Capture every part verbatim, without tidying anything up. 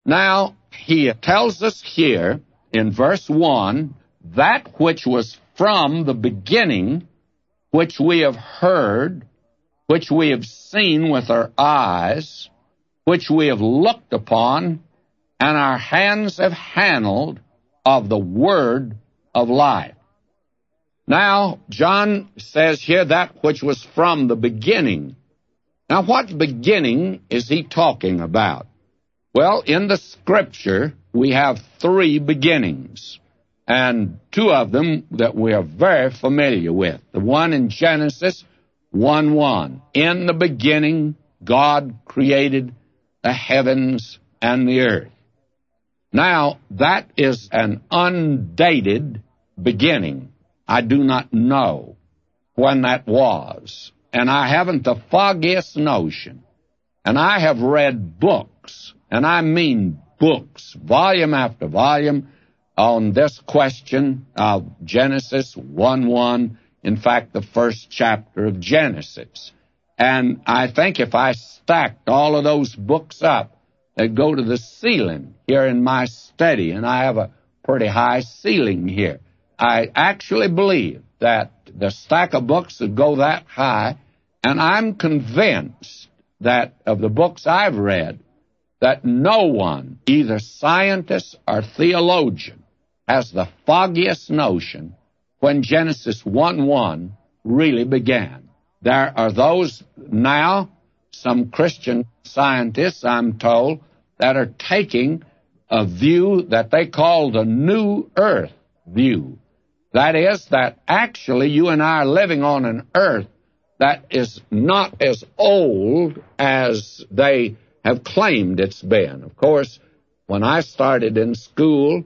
Now, he tells us here in verse one, that which was from the beginning, which we have heard, which we have seen with our eyes, which we have looked upon, and our hands have handled of the word of life. Now, John says here that which was from the beginning. Now, what beginning is he talking about? Well, in the Scripture, we have three beginnings, and two of them that we are very familiar with. The one in Genesis one one. In the beginning, God created the heavens and the earth. Now, that is an undated beginning. I do not know when that was, and I haven't the foggiest notion. And I have read books, and I mean books, volume after volume, on this question of Genesis one one, in fact, the first chapter of Genesis. And I think if I stacked all of those books up, they'd go to the ceiling here in my study, and I have a pretty high ceiling here. I actually believe that the stack of books would go that high, and I'm convinced that of the books I've read, that no one, either scientist or theologian, has the foggiest notion when Genesis one one really began. There are those now, some Christian scientists, I'm told, that are taking a view that they call the New Earth view. That is, that actually you and I are living on an earth that is not as old as they have claimed it's been. Of course, when I started in school,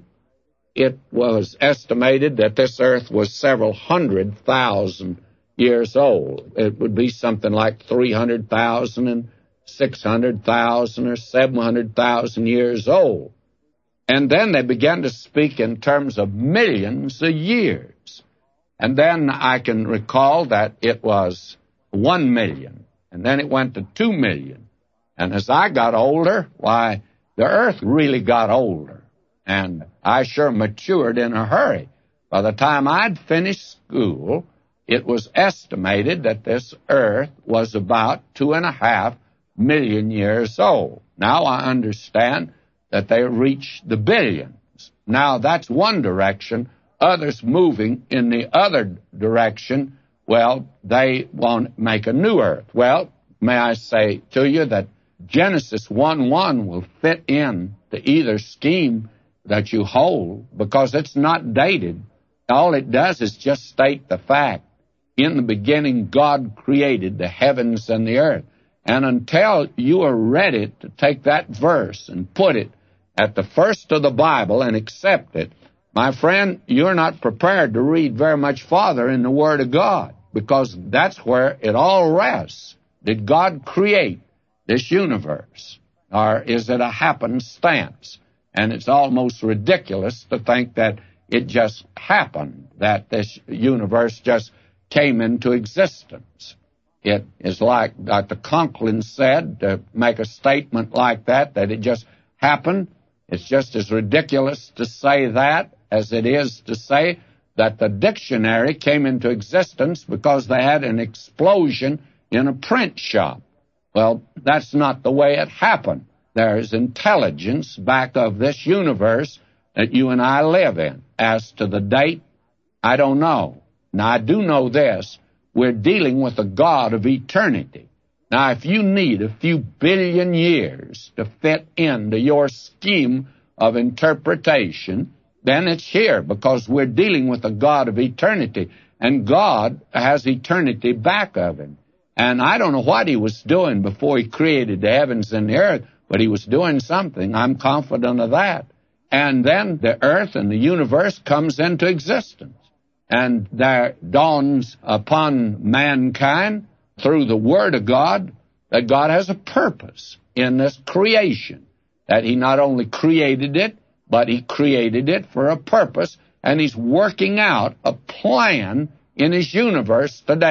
it was estimated that this earth was several hundred thousand years old. It would be something like three hundred thousand and six hundred thousand or seven hundred thousand years old. And then they began to speak in terms of millions of years. And then I can recall that it was one million, and then it went to two million. And as I got older, why, the earth really got older. And I sure matured in a hurry. By the time I'd finished school, it was estimated that this earth was about two and a half million years old. Now I understand that they reached the billions. Now that's one direction. Others moving in the other direction, well, they want to make a new earth. Well, may I say to you that Genesis one one will fit in to either scheme that you hold, because it's not dated. All it does is just state the fact. In the beginning, God created the heavens and the earth. And until you are ready to take that verse and put it at the first of the Bible and accept it, my friend, you're not prepared to read very much farther in the Word of God, because that's where it all rests. Did God create this universe, or is it a happenstance? And it's almost ridiculous to think that it just happened, that this universe just came into existence. It is like Doctor Conklin said, to make a statement like that, that it just happened. It's just as ridiculous to say that as it is to say that the dictionary came into existence because they had an explosion in a print shop. Well, that's not the way it happened. There is intelligence back of this universe that you and I live in. As to the date, I don't know. Now, I do know this. We're dealing with a God of eternity. Now, if you need a few billion years to fit into your scheme of interpretation, then it's here, because we're dealing with a God of eternity, and God has eternity back of him. And I don't know what he was doing before he created the heavens and the earth, but he was doing something. I'm confident of that. And then the earth and the universe comes into existence. And there dawns upon mankind through the Word of God that God has a purpose in this creation, that he not only created it, but he created it for a purpose, and he's working out a plan in his universe today.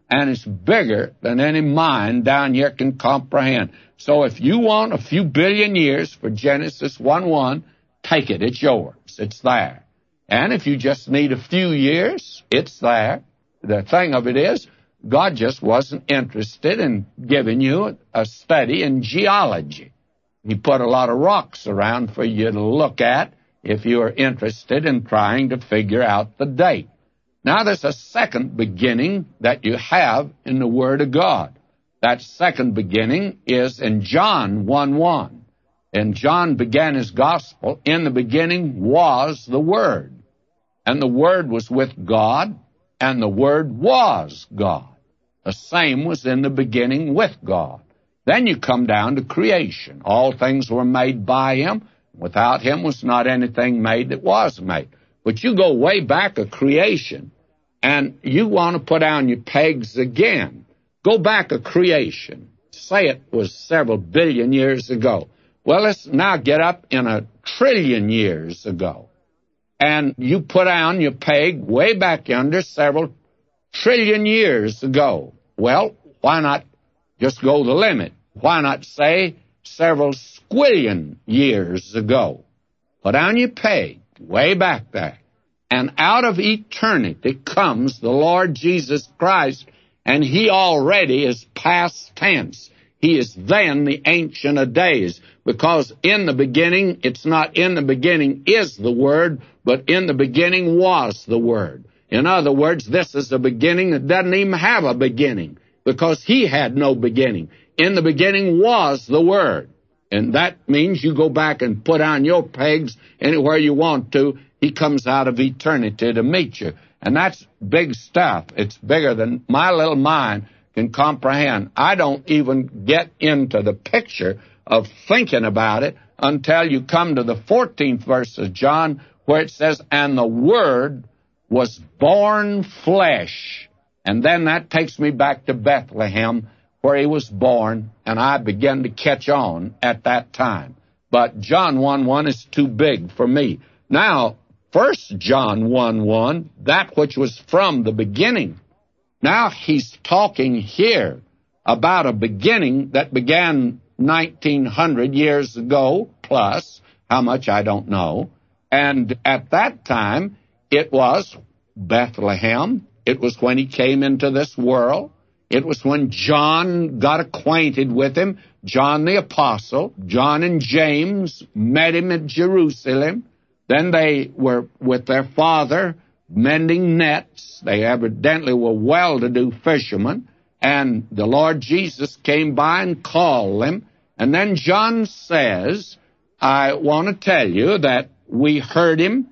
and it's bigger than any mind down here can comprehend. So if you want a few billion years for Genesis one one, take it. It's yours. It's there. And if you just need a few years, it's there. The thing of it is, God just wasn't interested in giving you a study in geology. He put a lot of rocks around for you to look at if you are interested in trying to figure out the date. Now, there's a second beginning that you have in the Word of God. That second beginning is in John one one. And John began his gospel, in the beginning was the Word. And the Word was with God, and the Word was God. The same was in the beginning with God. Then you come down to creation. All things were made by Him. Without Him was not anything made that was made. But you go way back of creation, and you want to put down your pegs again. Go back of creation. Say it was several billion years ago. Well, let's now get up in a trillion years ago. And you put down your peg way back yonder several trillion years ago. Well, why not just go the limit? Why not say several squillion years ago? Put down your peg way back there. And out of eternity comes the Lord Jesus Christ, and He already is past tense. He is then the Ancient of Days, because in the beginning, it's not in the beginning is the Word, but in the beginning was the Word. In other words, this is a beginning that doesn't even have a beginning, because He had no beginning. In the beginning was the Word. And that means you go back and put on your pegs anywhere you want to. He comes out of eternity to meet you. And that's big stuff. It's bigger than my little mind can comprehend. I don't even get into the picture of thinking about it until you come to the fourteenth verse of John, where it says, and the Word was born flesh. And then that takes me back to Bethlehem, where He was born, and I began to catch on at that time. But John one one is too big for me. Now, First John one one, that which was from the beginning. Now he's talking here about a beginning that began nineteen hundred years ago, plus, how much I don't know. And at that time, it was Bethlehem. It was when He came into this world. It was when John got acquainted with Him, John the Apostle. John and James met Him at Jerusalem. Then they were with their father mending nets. They evidently were well-to-do fishermen. And the Lord Jesus came by and called them. And then John says, I want to tell you that we heard Him.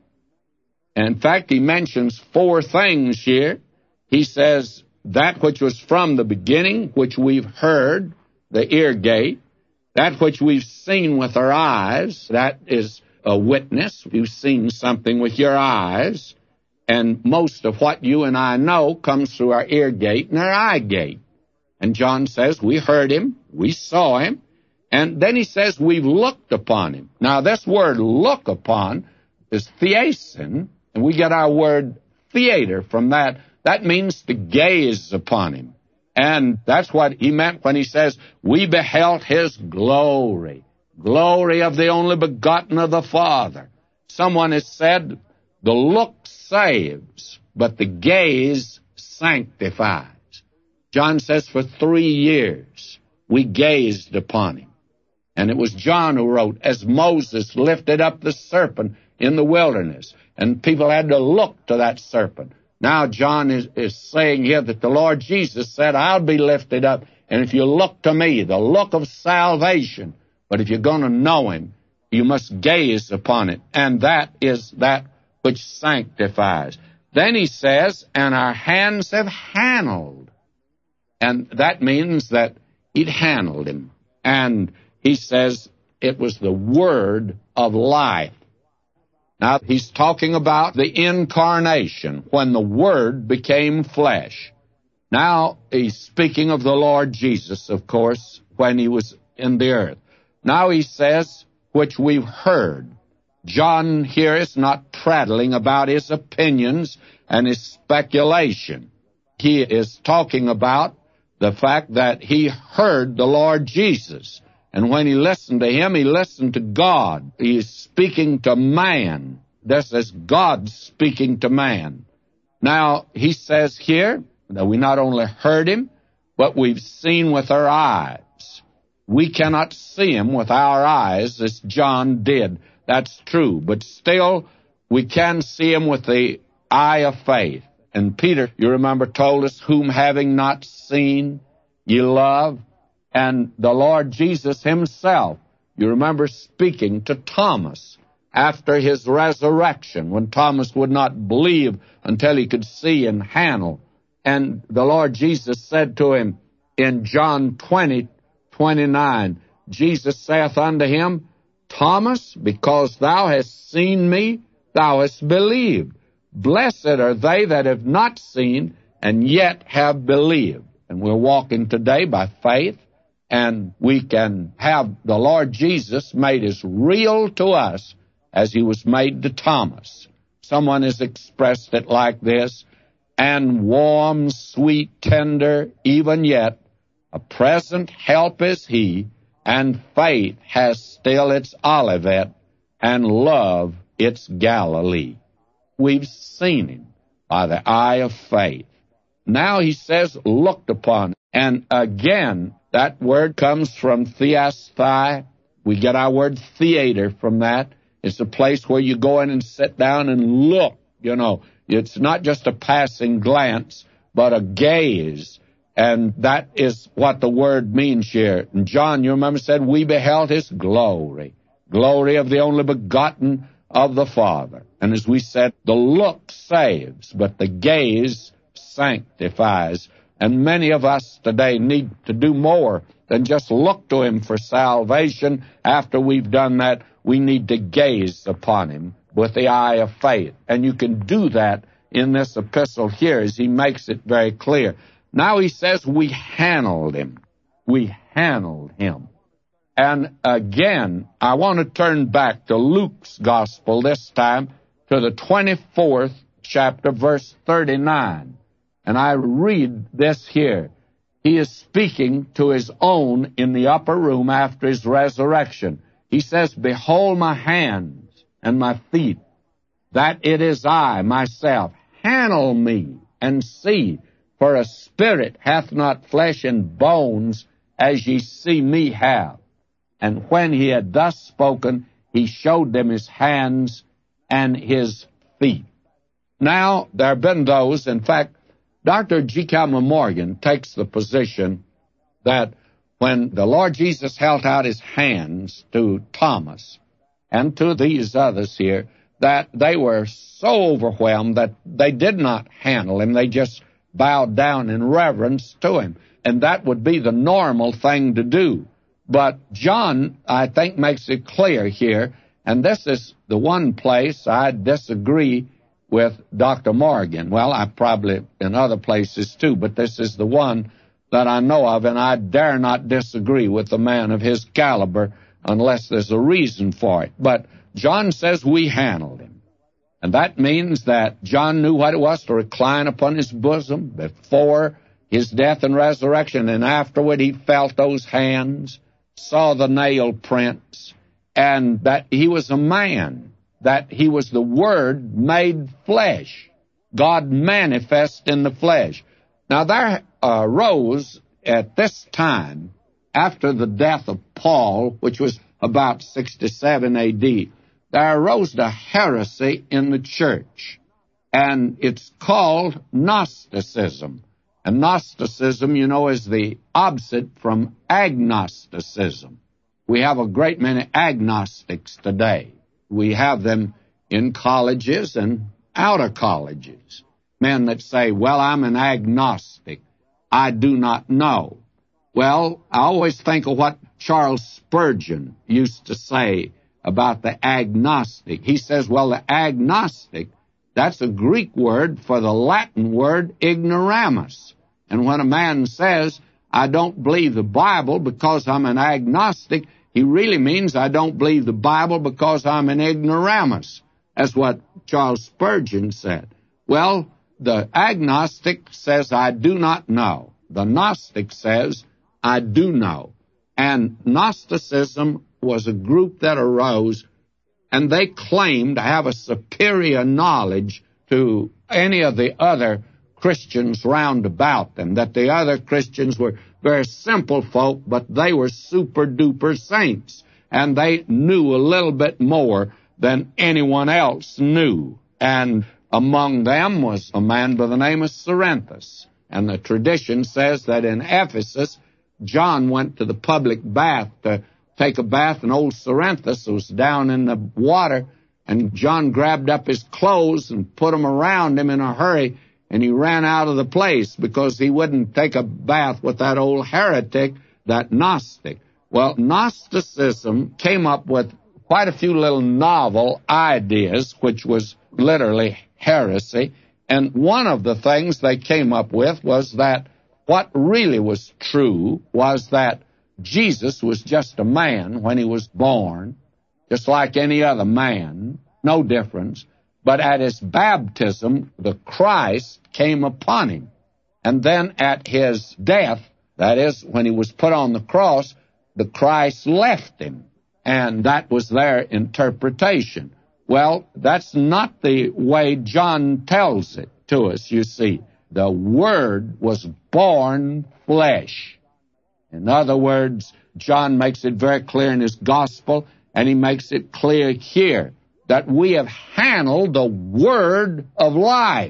In fact, he mentions four things here. He says, that which was from the beginning, which we've heard, the ear gate. That which we've seen with our eyes, that is a witness. You've seen something with your eyes. And most of what you and I know comes through our ear gate and our eye gate. And John says, we heard Him, we saw Him, and then he says, we've looked upon Him. Now, this word look upon is theasin, and we get our word theater from that. That means to gaze upon Him. And that's what he meant when he says, we beheld His glory, glory of the only begotten of the Father. Someone has said, the look saves, but the gaze sanctifies. John says for three years we gazed upon Him. And it was John who wrote, as Moses lifted up the serpent in the wilderness, and people had to look to that serpent. Now John is, is saying here that the Lord Jesus said, I'll be lifted up, and if you look to me, the look of salvation, but if you're going to know Him, you must gaze upon it, and that is that which sanctifies. Then he says, and our hands have handled. And that means that He'd handled Him. And he says it was the word of life. Now, he's talking about the incarnation, when the Word became flesh. Now, he's speaking of the Lord Jesus, of course, when He was in the earth. Now he says, which we've heard. John here is not prattling about his opinions and his speculation. he is talking about the fact that he heard the Lord Jesus. And when he listened to him, he listened to God. He is speaking to man. This is God speaking to man. Now, he says here that we not only heard him, but we've seen with our eyes. We cannot see him with our eyes as John did. That's true. But still, we can see him with the eye of faith. And Peter, you remember, told us, whom having not seen, ye love. And the Lord Jesus himself, you remember, speaking to Thomas after his resurrection, when Thomas would not believe until he could see and handle. And the Lord Jesus said to him in John twenty, twenty-nine, Jesus saith unto him, Thomas, because thou hast seen me, thou hast believed. Blessed are they that have not seen and yet have believed. And we're walking today by faith, and we can have the Lord Jesus made as real to us as he was made to Thomas. Someone has expressed it like this, and warm, sweet, tender, even yet, a present help is he, and faith has still its Olivet, and love its Galilee. We've seen him by the eye of faith. Now he says, looked upon. And again, that word comes from theasthai. We get our word theater from that. It's a place where you go in and sit down and look, you know. It's not just a passing glance, but a gaze. And that is what the word means here. And John, you remember, said, we beheld his glory, glory of the only begotten of the Father. And as we said, the look saves, but the gaze sanctifies. And many of us today need to do more than just look to him for salvation. After we've done that, we need to gaze upon him with the eye of faith. And you can do that in this epistle here as he makes it very clear. Now he says we handled him. We handled him. And again, I want to turn back to Luke's gospel this time, to the twenty-fourth chapter, verse thirty-nine. And I read this here. He is speaking to his own in the upper room after his resurrection. He says, behold my hands and my feet, that it is I myself. Handle me and see, for a spirit hath not flesh and bones, as ye see me have. And when he had thus spoken, he showed them his hands and his feet. Now, there have been those, in fact, Doctor G. Calvin Morgan takes the position that when the Lord Jesus held out his hands to Thomas and to these others here, that they were so overwhelmed that they did not handle him. They just bowed down in reverence to him. And that would be the normal thing to do. But John, I think, makes it clear here, and this is the one place I disagree with Doctor Morgan. Well, I probably in other places too, but this is the one that I know of, and I dare not disagree with a man of his caliber unless there's a reason for it. But John says we handled him. And that means that John knew what it was to recline upon his bosom before his death and resurrection, and afterward he felt those hands, saw the nail prints, and that he was a man, that he was the Word made flesh, God manifest in the flesh. Now there arose at this time, after the death of Paul, which was about sixty-seven A D, there arose a heresy in the church, and it's called Gnosticism. And Gnosticism, you know, is the opposite from agnosticism. We have a great many agnostics today. We have them in colleges and out of colleges. Men that say, well, I'm an agnostic. I do not know. Well, I always think of what Charles Spurgeon used to say about the agnostic. He says, well, the agnostic, that's a Greek word for the Latin word ignoramus. And when a man says, I don't believe the Bible because I'm an agnostic, he really means I don't believe the Bible because I'm an ignoramus. That's what Charles Spurgeon said. Well, the agnostic says, I do not know. The Gnostic says, I do know. And Gnosticism was a group that arose, and they claimed to have a superior knowledge to any of the other Christians round about them, that the other Christians were very simple folk, but they were super-duper saints, and they knew a little bit more than anyone else knew. And among them was a man by the name of Cerinthus. And the tradition says that in Ephesus, John went to the public bath to take a bath, and old Cerinthus was down in the water, and John grabbed up his clothes and put them around him in a hurry, and he ran out of the place because he wouldn't take a bath with that old heretic, that Gnostic. Well, Gnosticism came up with quite a few little novel ideas, which was literally heresy, and one of the things they came up with was that what really was true was that Jesus was just a man when he was born, just like any other man, no difference. But at his baptism, the Christ came upon him. And then at his death, that is, when he was put on the cross, the Christ left him. And that was their interpretation. Well, that's not the way John tells it to us, you see. The Word was born flesh. In other words, John makes it very clear in his gospel, and he makes it clear here, that we have handled the Word of life,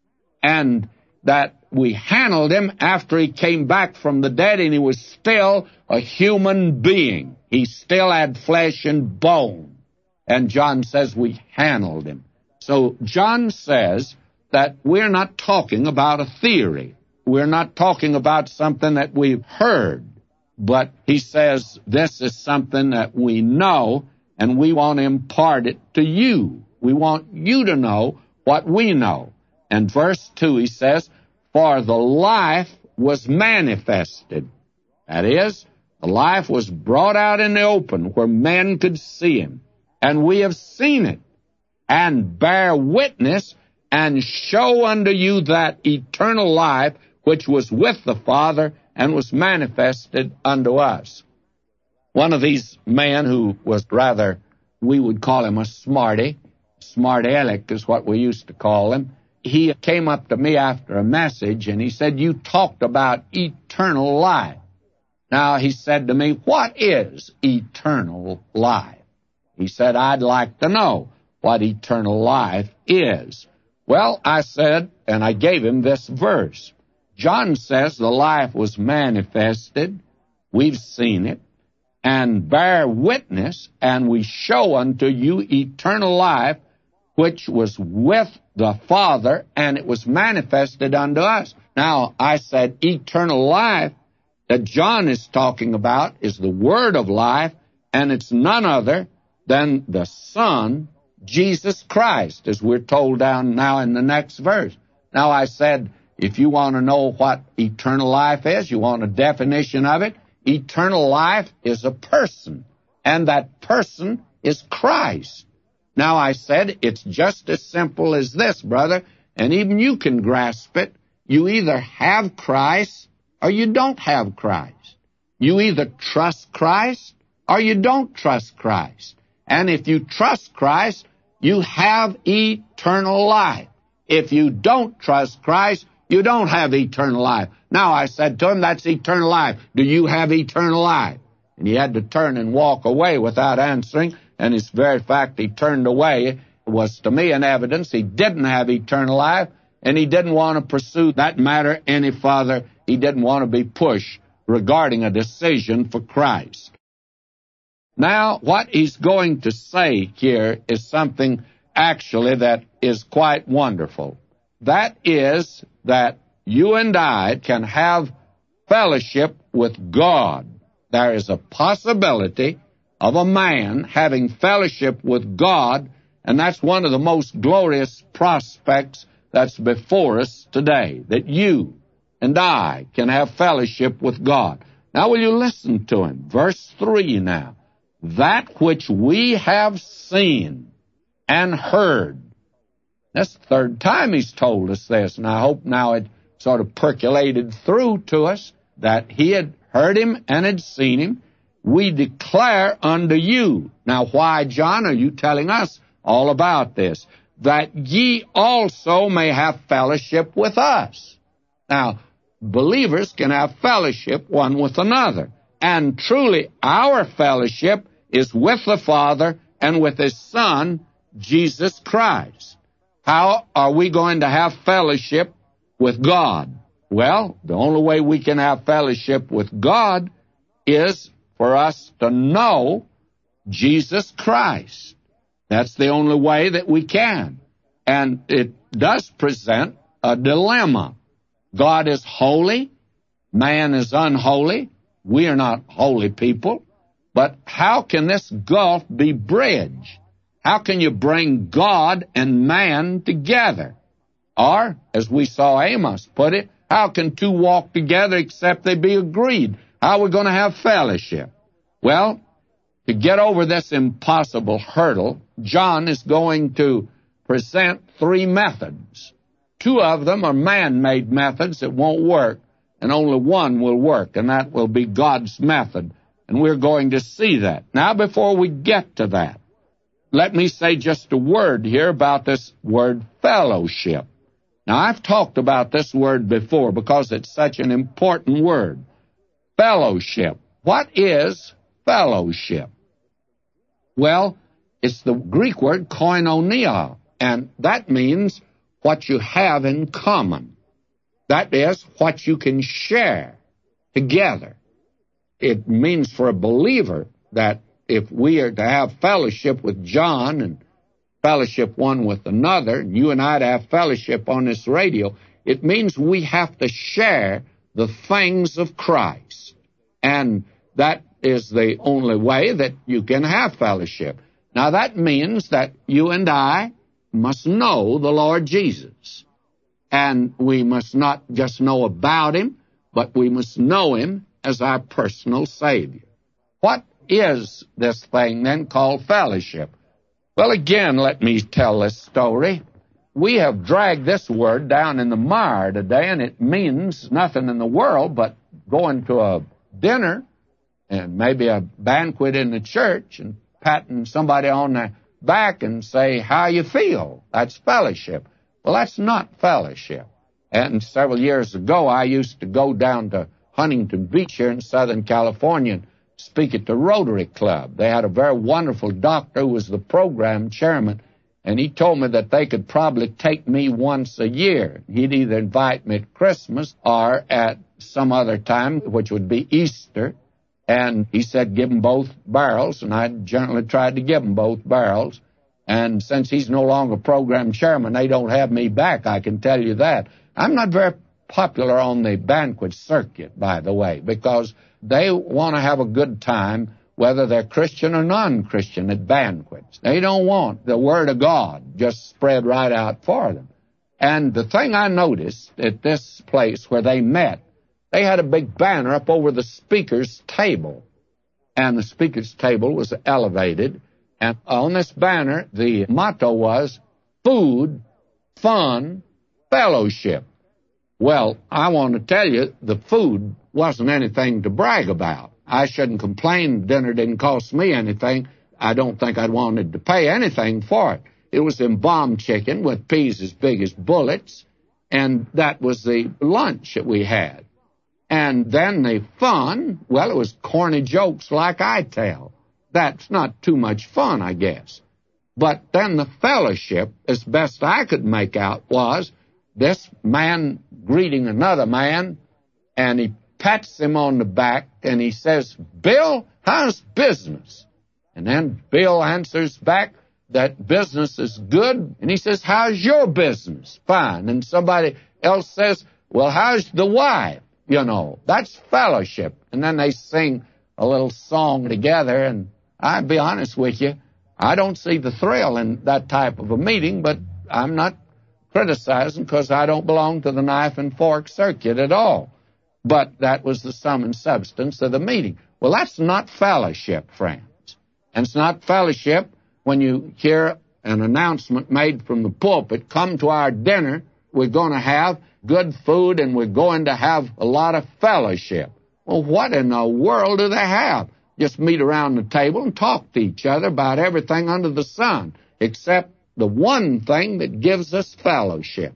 and that we handled him after he came back from the dead, and he was still a human being. He still had flesh and bone. And John says we handled him. So John says that we're not talking about a theory. We're not talking about something that we've heard. But he says this is something that we know, and we want to impart it to you. We want you to know what we know. And verse two, he says, for the life was manifested. That is, the life was brought out in the open where men could see him. And we have seen it, and bear witness, and show unto you that eternal life which was with the Father and was manifested unto us. One of these men who was rather, we would call him a smarty, smart aleck is what we used to call him, he came up to me after a message, and he said, you talked about eternal life. Now, he said to me, what is eternal life? He said, I'd like to know what eternal life is. Well, I said, and I gave him this verse. John says the life was manifested, we've seen it, and bear witness, and we show unto you eternal life, which was with the Father, and it was manifested unto us. Now, I said, eternal life that John is talking about is the Word of life, and it's none other than the Son, Jesus Christ, as we're told down now in the next verse. Now, I said, if you want to know what eternal life is, you want a definition of it, eternal life is a person, and that person is Christ. Now, I said, it's just as simple as this, brother, and even you can grasp it. You either have Christ or you don't have Christ. You either trust Christ or you don't trust Christ. And if you trust Christ, you have eternal life. If you don't trust Christ, you don't have eternal life. Now, I said to him, that's eternal life. Do you have eternal life? And he had to turn and walk away without answering, and his very fact he turned away was to me an evidence he didn't have eternal life, and he didn't want to pursue that matter any further. He didn't want to be pushed regarding a decision for Christ. Now, what he's going to say here is something actually that is quite wonderful. That is that you and I can have fellowship with God. There is a possibility of a man having fellowship with God, and that's one of the most glorious prospects that's before us today, that you and I can have fellowship with God. Now, will you listen to him? Verse three now. That which we have seen and heard. That's the third time he's told us this, and I hope now it sort of percolated through to us that he had heard him and had seen him. We declare unto you. Now, why, John, are you telling us all about this? That ye also may have fellowship with us. Now, believers can have fellowship one with another. And truly, our fellowship is with the Father and with His Son, Jesus Christ. How are we going to have fellowship with God? Well, the only way we can have fellowship with God is for us to know Jesus Christ. That's the only way that we can. And it does present a dilemma. God is holy. Man is unholy. We are not holy people. But how can this gulf be bridged? How can you bring God and man together? Or, as we saw Amos put it, how can two walk together except they be agreed? How are we going to have fellowship? Well, to get over this impossible hurdle, John is going to present three methods. Two of them are man-made methods that won't work, and only one will work, and that will be God's method. And we're going to see that. Now, before we get to that, let me say just a word here about this word fellowship. Now, I've talked about this word before because it's such an important word. Fellowship. What is fellowship? Well, it's the Greek word koinonia, and that means what you have in common. That is, what you can share together. It means for a believer that if we are to have fellowship with John and fellowship one with another, and you and I to have fellowship on this radio, it means we have to share the things of Christ. And that is the only way that you can have fellowship. Now, that means that you and I must know the Lord Jesus. And we must not just know about Him, but we must know Him as our personal Savior. What is this thing then called fellowship? Well, again, let me tell this story. We have dragged this word down in the mire today, and it means nothing in the world but going to a dinner and maybe a banquet in the church and patting somebody on the back and say, how you feel? That's fellowship. Well, that's not fellowship. And several years ago, I used to go down to Huntington Beach here in Southern California and speak at the Rotary Club. They had a very wonderful doctor who was the program chairman, and he told me that they could probably take me once a year. He'd either invite me at Christmas or at some other time, which would be Easter. And he said, give them both barrels, and I generally tried to give them both barrels. And since he's no longer program chairman, they don't have me back, I can tell you that. I'm not very popular on the banquet circuit, by the way, because they want to have a good time, whether they're Christian or non-Christian, at banquets. They don't want the Word of God just spread right out for them. And the thing I noticed at this place where they met, they had a big banner up over the speaker's table. And the speaker's table was elevated. And on this banner, the motto was, food, fun, fellowship. Well, I want to tell you, the food wasn't anything to brag about. I shouldn't complain dinner didn't cost me anything. I don't think I'd wanted to pay anything for it. It was embalmed chicken with peas as big as bullets, and that was the lunch that we had. And then the fun, well, it was corny jokes like I tell. That's not too much fun, I guess. But then the fellowship, as best I could make out, was this man greeting another man, and he pats him on the back, and he says, Bill, how's business? And then Bill answers back that business is good, and he says, how's your business? Fine. And somebody else says, well, how's the wife? You know, that's fellowship. And then they sing a little song together, and I'll be honest with you, I don't see the thrill in that type of a meeting, but I'm not criticizing because I don't belong to the knife and fork circuit at all. But that was the sum and substance of the meeting. Well, that's not fellowship, friends. And it's not fellowship when you hear an announcement made from the pulpit, come to our dinner, we're going to have good food and we're going to have a lot of fellowship. Well, what in the world do they have? Just meet around the table and talk to each other about everything under the sun, except the one thing that gives us fellowship.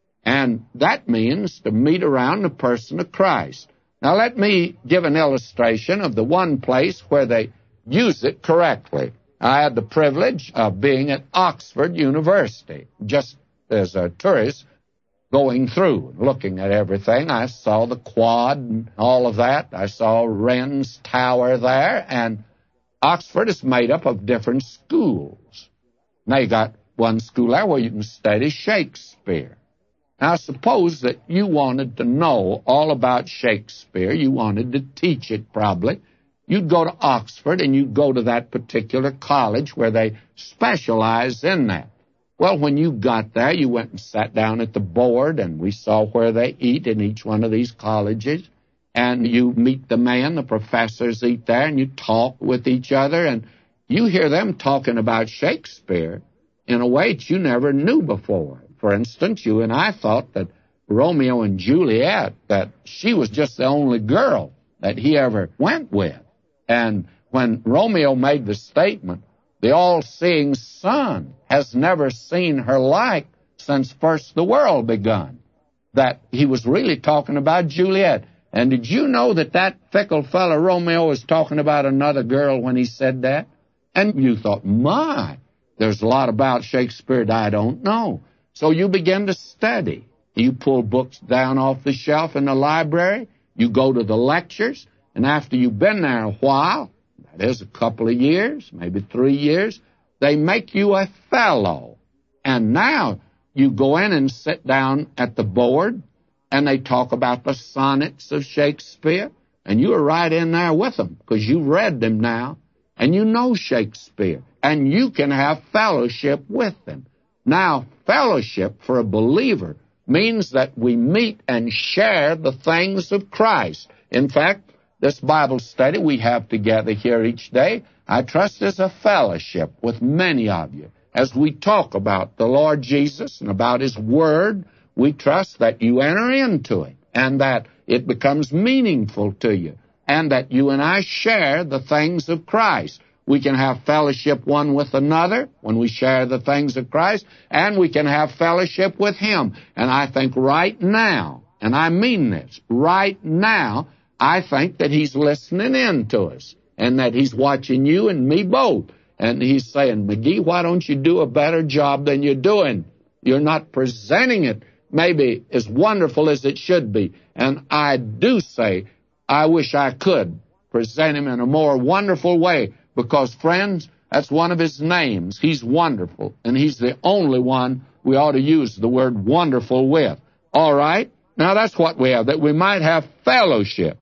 And that means to meet around the person of Christ. Now, let me give an illustration of the one place where they use it correctly. I had the privilege of being at Oxford University, just as a tourist going through, looking at everything. I saw the quad and all of that. I saw Wren's Tower there, and Oxford is made up of different schools. Now, you got one school there where you can study Shakespeare. Now, suppose that you wanted to know all about Shakespeare. You wanted to teach it, probably. You'd go to Oxford, and you'd go to that particular college where they specialize in that. Well, when you got there, you went and sat down at the board, and we saw where they eat in each one of these colleges. And you meet the man, the professors eat there, and you talk with each other, and you hear them talking about Shakespeare in a way that you never knew before. For instance, you and I thought that Romeo and Juliet, that she was just the only girl that he ever went with. And when Romeo made the statement, the all-seeing sun has never seen her like since first the world begun, that he was really talking about Juliet. And did you know that that fickle fellow Romeo was talking about another girl when he said that? And you thought, my, there's a lot about Shakespeare that I don't know. So you begin to study. You pull books down off the shelf in the library. You go to the lectures. And after you've been there a while, that is a couple of years, maybe three years, they make you a fellow. And now you go in and sit down at the board, and they talk about the sonnets of Shakespeare, and you are right in there with them because you read them now, and you know Shakespeare, and you can have fellowship with them. Now, fellowship for a believer means that we meet and share the things of Christ. In fact, this Bible study we have together here each day, I trust is a fellowship with many of you. As we talk about the Lord Jesus and about His Word, we trust that you enter into it and that it becomes meaningful to you and that you and I share the things of Christ. We can have fellowship one with another when we share the things of Christ, and we can have fellowship with Him. And I think right now, and I mean this, right now, I think that He's listening in to us and that He's watching you and me both. And He's saying, McGee, why don't you do a better job than you're doing? You're not presenting it maybe as wonderful as it should be. And I do say, I wish I could present Him in a more wonderful way because, friends, that's one of His names. He's wonderful, and He's the only one we ought to use the word wonderful with. All right? Now, that's what we have, that we might have fellowship.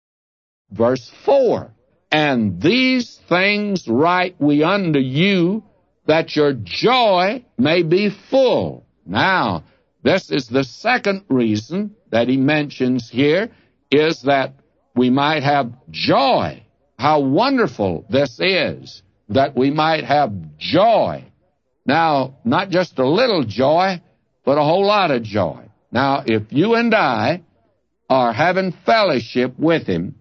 Verse four, and these things write we unto you, that your joy may be full. Now, this is the second reason that he mentions here, is that we might have joy. How wonderful this is, that we might have joy. Now, not just a little joy, but a whole lot of joy. Now, if you and I are having fellowship with Him,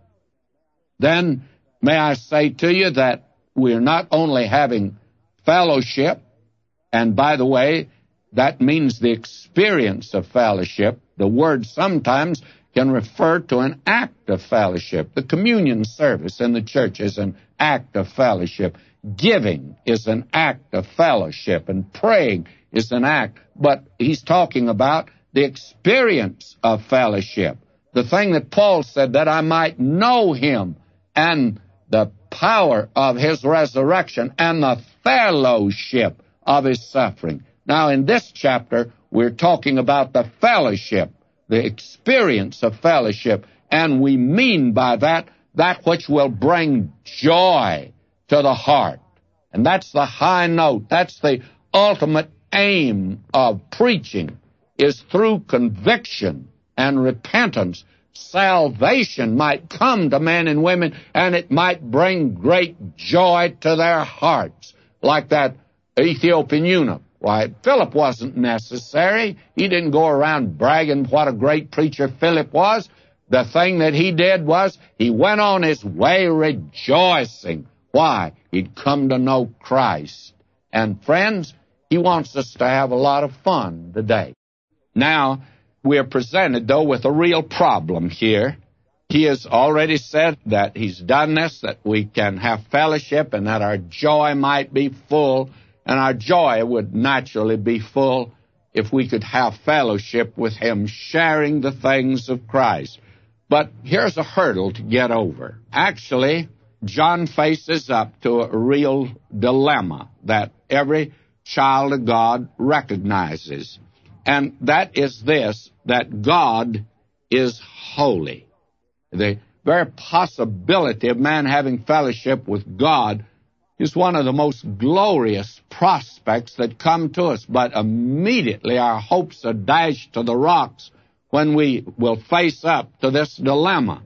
then may I say to you that we're not only having fellowship, and by the way, that means the experience of fellowship. The word sometimes can refer to an act of fellowship. The communion service in the church is an act of fellowship. Giving is an act of fellowship, and praying is an act. But he's talking about the experience of fellowship, the thing that Paul said, that I might know Him and the power of His resurrection and the fellowship of His suffering. Now, in this chapter, we're talking about the fellowship, the experience of fellowship, and we mean by that that which will bring joy to the heart. And that's the high note. That's the ultimate aim of preaching, is through conviction and repentance, salvation might come to men and women, and it might bring great joy to their hearts. Like that Ethiopian eunuch. Why, Philip wasn't necessary. He didn't go around bragging what a great preacher Philip was. The thing that he did was he went on his way rejoicing. Why? He'd come to know Christ. And friends, he wants us to have a lot of fun today. Now, we're presented, though, with a real problem here. He has already said that he's done this, that we can have fellowship and that our joy might be full. And our joy would naturally be full if we could have fellowship with him, sharing the things of Christ. But here's a hurdle to get over. Actually, John faces up to a real dilemma that every child of God recognizes. And that is this, that God is holy. The very possibility of man having fellowship with God is one of the most glorious prospects that come to us. But immediately our hopes are dashed to the rocks when we will face up to this dilemma.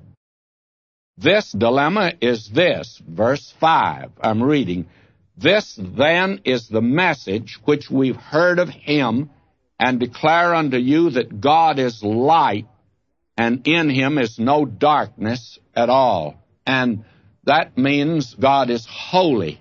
This dilemma is this, verse five, I'm reading. This then is the message which we've heard of him, and declare unto you that God is light, and in him is no darkness at all. And that means God is holy,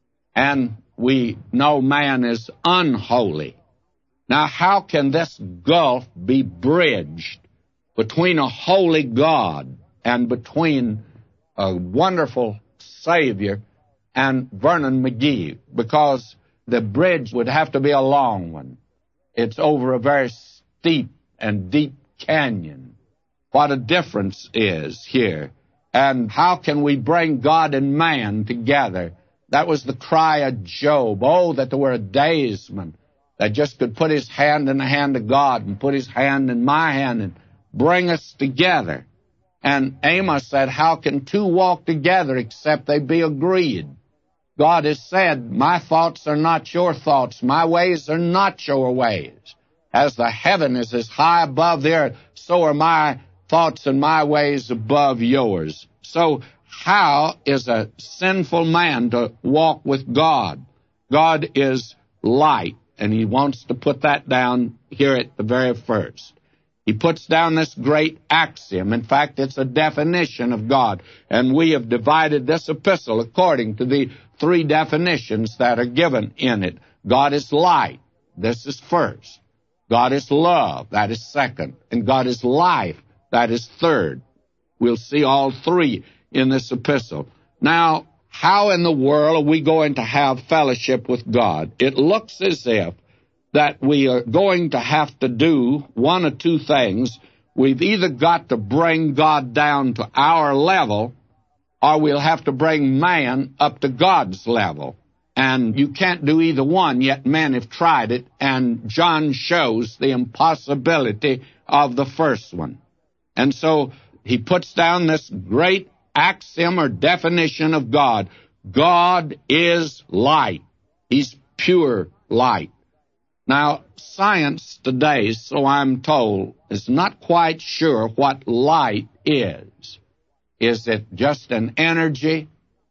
and we know man is unholy. Now, how can this gulf be bridged between a holy God and between a wonderful Savior and Vernon McGee? Because the bridge would have to be a long one. It's over a very steep and deep canyon. What a difference is here. And how can we bring God and man together? That was the cry of Job. Oh, that there were a daysman that just could put his hand in the hand of God and put his hand in my hand and bring us together. And Amos said, how can two walk together except they be agreed? God has said, my thoughts are not your thoughts, my ways are not your ways. As the heaven is as high above the earth, so are my thoughts and my ways above yours. So how is a sinful man to walk with God? God is light, and he wants to put that down here at the very first. He puts down this great axiom. In fact, it's a definition of God, and we have divided this epistle according to the three definitions that are given in it. God is light. This is first. God is love. That is second. And God is life. That is third. We'll see all three in this epistle. Now, how in the world are we going to have fellowship with God? It looks as if that we are going to have to do one or two things. We've either got to bring God down to our level, or we'll have to bring man up to God's level. And you can't do either one, yet men have tried it, and John shows the impossibility of the first one. And so he puts down this great axiom or definition of God. God is light. He's pure light. Now, science today, so I'm told, is not quite sure what light is. Is it just an energy,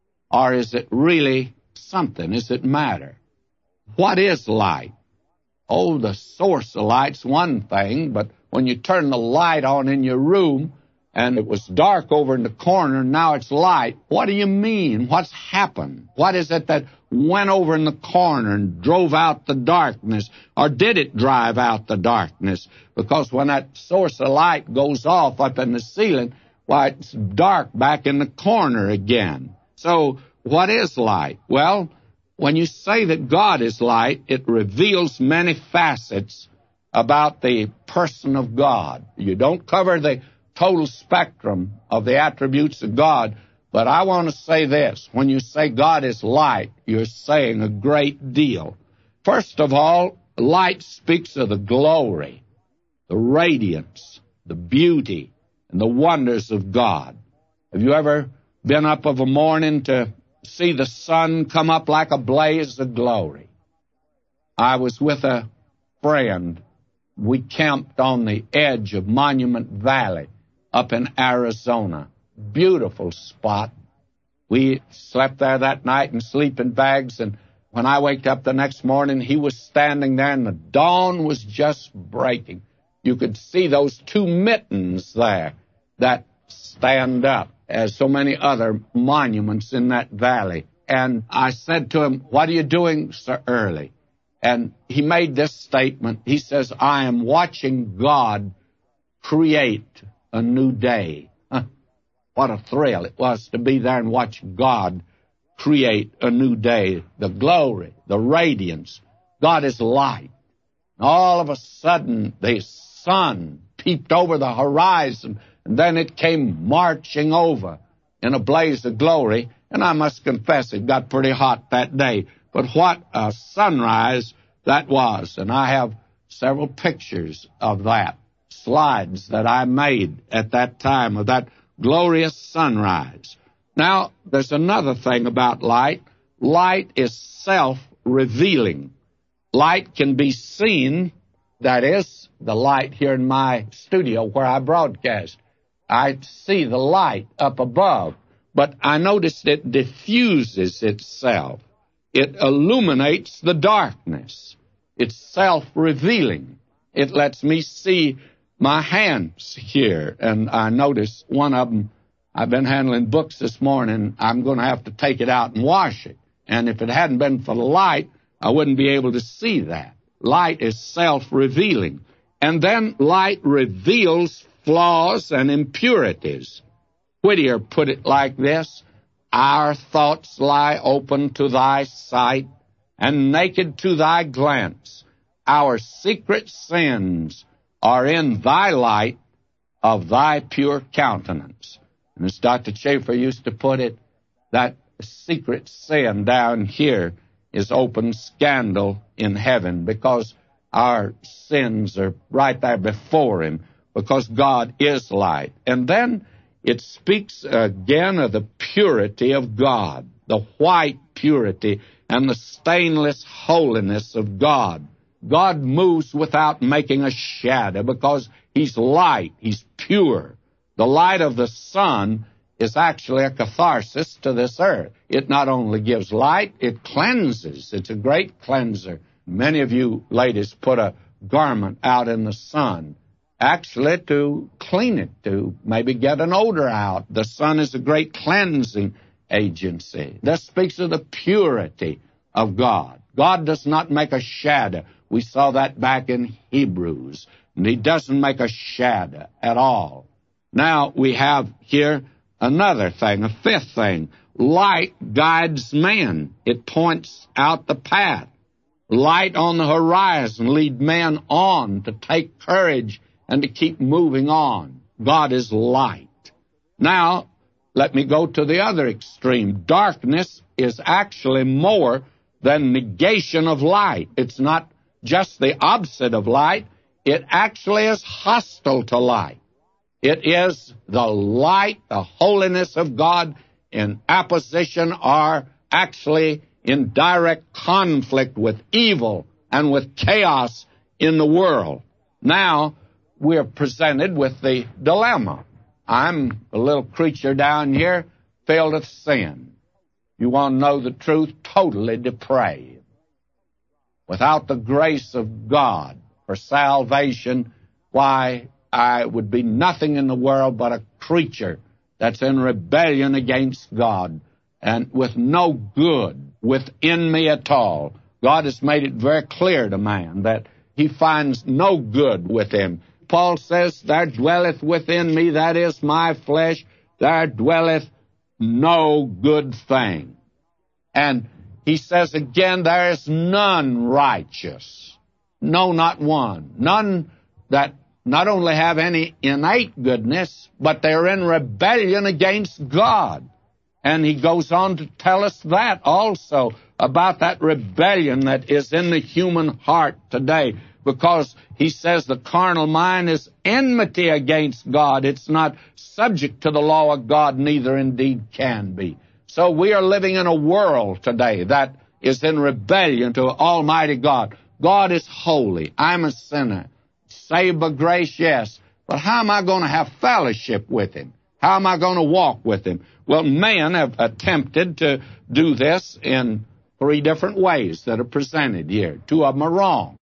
or is it really something? Is it matter? What is light? Oh, the source of light's one thing, but when you turn the light on in your room, and it was dark over in the corner, and now it's light, what do you mean? What's happened? What is it that went over in the corner and drove out the darkness? Or did it drive out the darkness? Because when that source of light goes off up in the ceiling, why, it's dark back in the corner again. So, what is light? Well, when you say that God is light, it reveals many facets about the person of God. You don't cover the total spectrum of the attributes of God, but I want to say this. When you say God is light, you're saying a great deal. First of all, light speaks of the glory, the radiance, the beauty, and the wonders of God. Have you ever been up of a morning to see the sun come up like a blaze of glory? I was with a friend. We camped on the edge of Monument Valley up in Arizona. Beautiful spot. We slept there that night in sleeping bags, and when I waked up the next morning, he was standing there, and the dawn was just breaking. You could see those two mittens there that stand up as so many other monuments in that valley. And I said to him, "What are you doing so early?" And he made this statement. He says, "I am watching God create a new day." Huh. What a thrill it was to be there and watch God create a new day. The glory, the radiance. God is light. All of a sudden, the sun peeped over the horizon, and then it came marching over in a blaze of glory. And I must confess, it got pretty hot that day. But what a sunrise that was. And I have several pictures of that, slides that I made at that time of that glorious sunrise. Now, there's another thing about light. Light is self-revealing. Light can be seen. That is the light here in my studio where I broadcast. I see the light up above, but I noticed it diffuses itself. It illuminates the darkness. It's self-revealing. It lets me see my hands here, and I notice one of them. I've been handling books this morning. I'm going to have to take it out and wash it. And if it hadn't been for the light, I wouldn't be able to see that. Light is self-revealing. And then light reveals flaws and impurities. Whittier put it like this: "Our thoughts lie open to thy sight, and naked to thy glance. Our secret sins are in thy light of thy pure countenance." And as Doctor Schaefer used to put it, that secret sin down here is open scandal in heaven, because our sins are right there before him, because God is light. And then it speaks again of the purity of God, the white purity and the stainless holiness of God. God moves without making a shadow, because he's light, he's pure. The light of the sun is actually a catharsis to this earth. It not only gives light, it cleanses. It's a great cleanser. Many of you ladies put a garment out in the sun, actually to clean it, to maybe get an odor out. The sun is a great cleansing agency. This speaks of the purity of God. God does not make a shadow. We saw that back in Hebrews. And he doesn't make a shadow at all. Now we have here another thing, a fifth thing. Light guides men. It points out the path. Light on the horizon leads men on to take courage and to keep moving on. God is light. Now, let me go to the other extreme. Darkness is actually more than negation of light. It's not just the opposite of light. It actually is hostile to light. It is the light, the holiness of God in opposition, or actually in direct conflict with evil and with chaos in the world. Now, we're presented with the dilemma. I'm a little creature down here filled with sin. You want to know the truth? Totally depraved. Without the grace of God for salvation, why, I would be nothing in the world but a creature that's in rebellion against God and with no good within me at all. God has made it very clear to man that he finds no good with him. Paul says, "There dwelleth within me, that is my flesh, there dwelleth no good thing." And he says again, "There is none righteous." No, not one. None that not only have any innate goodness, but they're in rebellion against God. And he goes on to tell us that also, about that rebellion that is in the human heart today, because he says the carnal mind is enmity against God. It's not subject to the law of God, neither indeed can be. So we are living in a world today that is in rebellion to Almighty God. God is holy. I'm a sinner. Saved by grace, yes. But how am I going to have fellowship with him? How am I going to walk with him? Well, men have attempted to do this in three different ways that are presented here. Two of them are wrong.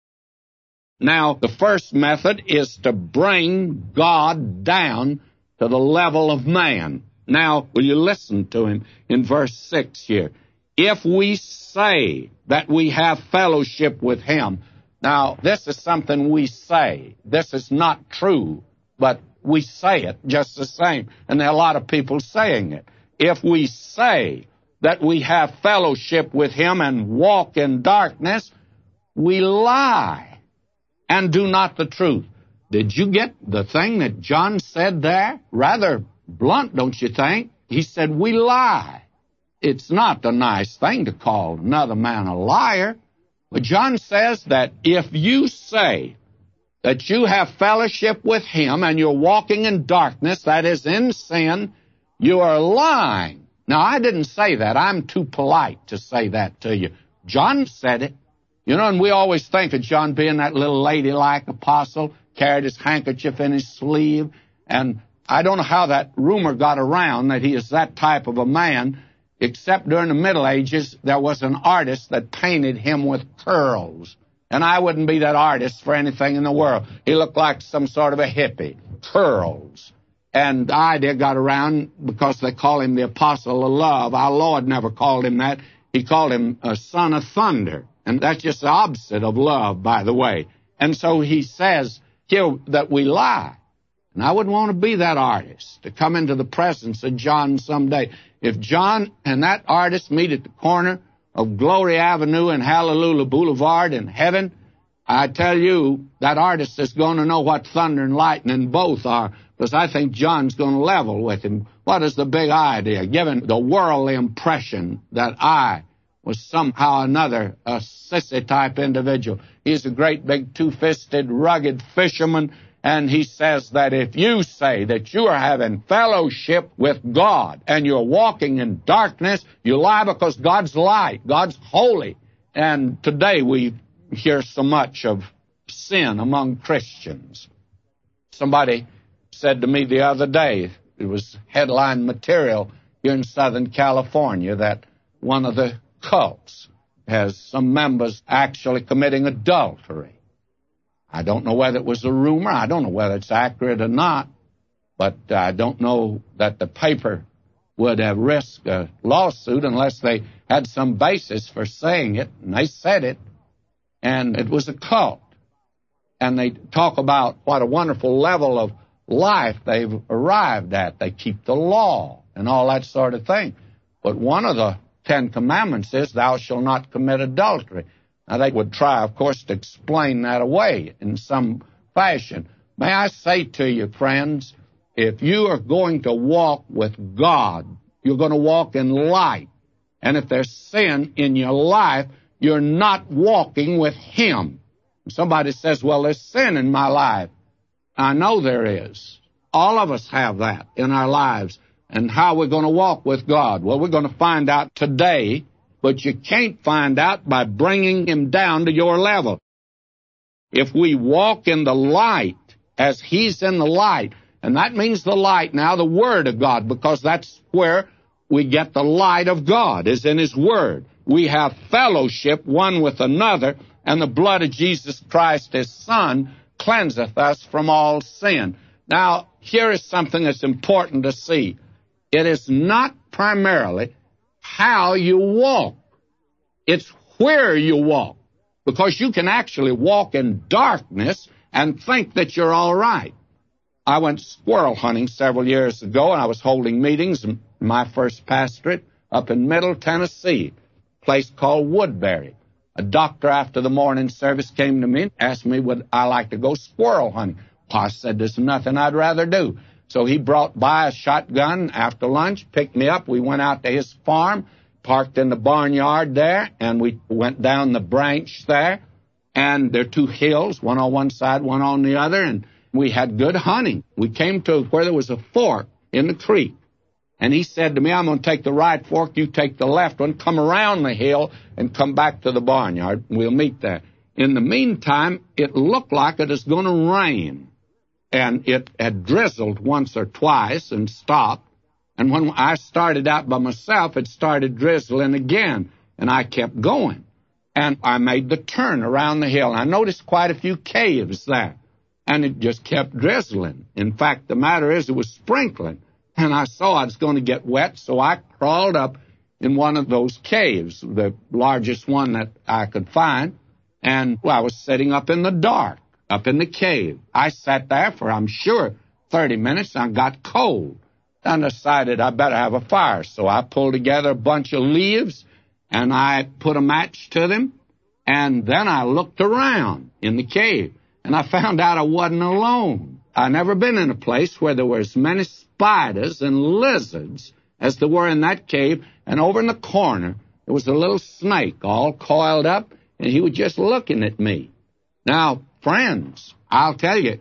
Now, the first method is to bring God down to the level of man. Now, will you listen to him in verse six here? If we say that we have fellowship with him. Now, this is something we say. This is not true, but we say it just the same. And there are a lot of people saying it. If we say that we have fellowship with him and walk in darkness, we lie and do not the truth. Did you get the thing that John said there? Rather blunt, don't you think? He said, we lie. It's not a nice thing to call another man a liar. But John says that if you say that you have fellowship with him and you're walking in darkness, that is in sin, you are lying. Now, I didn't say that. I'm too polite to say that to you. John said it. You know, and we always think of John being that little ladylike apostle, carried his handkerchief in his sleeve, and I don't know how that rumor got around that he is that type of a man, except during the Middle Ages, there was an artist that painted him with curls. And I wouldn't be that artist for anything in the world. He looked like some sort of a hippie. Curls. And the idea got around because they call him the Apostle of Love. Our Lord never called him that. He called him a son of thunder. And that's just the opposite of love, by the way. And so he says here that we lie. And I wouldn't want to be that artist, to come into the presence of John someday. If John and that artist meet at the corner of Glory Avenue and Hallelujah Boulevard in heaven, I tell you, that artist is going to know what thunder and lightning both are, because I think John's going to level with him. What is the big idea? Giving the world the impression that I was somehow or another a sissy-type individual. He's a great big two-fisted, rugged fisherman, and he says that if you say that you are having fellowship with God and you're walking in darkness, you lie, because God's light, God's holy. And today we hear so much of sin among Christians. Somebody said to me the other day, it was headline material here in Southern California, that one of the cults has some members actually committing adultery. I don't know whether it was a rumor. I don't know whether it's accurate or not. But I don't know that the paper would have risked a lawsuit unless they had some basis for saying it. And they said it. And it was a cult. And they talk about what a wonderful level of life they've arrived at. They keep the law and all that sort of thing. But one of the Ten Commandments is, thou shalt not commit adultery. Now, they would try, of course, to explain that away in some fashion. May I say to you, friends, if you are going to walk with God, you're going to walk in light. And if there's sin in your life, you're not walking with him. Somebody says, well, there's sin in my life. I know there is. All of us have that in our lives. And how we're going to walk with God? Well, we're going to find out today, but you can't find out by bringing him down to your level. If we walk in the light as he's in the light, and that means the light now, the Word of God, because that's where we get the light of God, is in his Word. We have fellowship one with another, and the blood of Jesus Christ, his Son, cleanseth us from all sin. Now, here is something that's important to see. It is not primarily how you walk. It's where you walk. Because you can actually walk in darkness and think that you're all right. I went squirrel hunting several years ago, and I was holding meetings in my first pastorate up in Middle Tennessee, a place called Woodbury. A doctor after the morning service came to me and asked me would I like to go squirrel hunting. Well, I said, there's nothing I'd rather do. So he brought by a shotgun after lunch, picked me up. We went out to his farm, parked in the barnyard there, and we went down the branch there. And there are two hills, one on one side, one on the other, and we had good hunting. We came to where there was a fork in the creek. And he said to me, I'm going to take the right fork, you take the left one, come around the hill and come back to the barnyard. We'll meet there. In the meantime, it looked like it was going to rain. And it had drizzled once or twice and stopped. And when I started out by myself, it started drizzling again. And I kept going. And I made the turn around the hill. I noticed quite a few caves there. And it just kept drizzling. In fact, the matter is it was sprinkling. And I saw I was going to get wet, so I crawled up in one of those caves, the largest one that I could find. And well, I was sitting up in the dark, up in the cave. I sat there for, I'm sure, thirty minutes, and I got cold. And I decided I better have a fire. So I pulled together a bunch of leaves, and I put a match to them. And then I looked around in the cave, and I found out I wasn't alone. I'd never been in a place where there were as many spiders and lizards as there were in that cave. And over in the corner, there was a little snake all coiled up, and he was just looking at me. Now, friends, I'll tell you,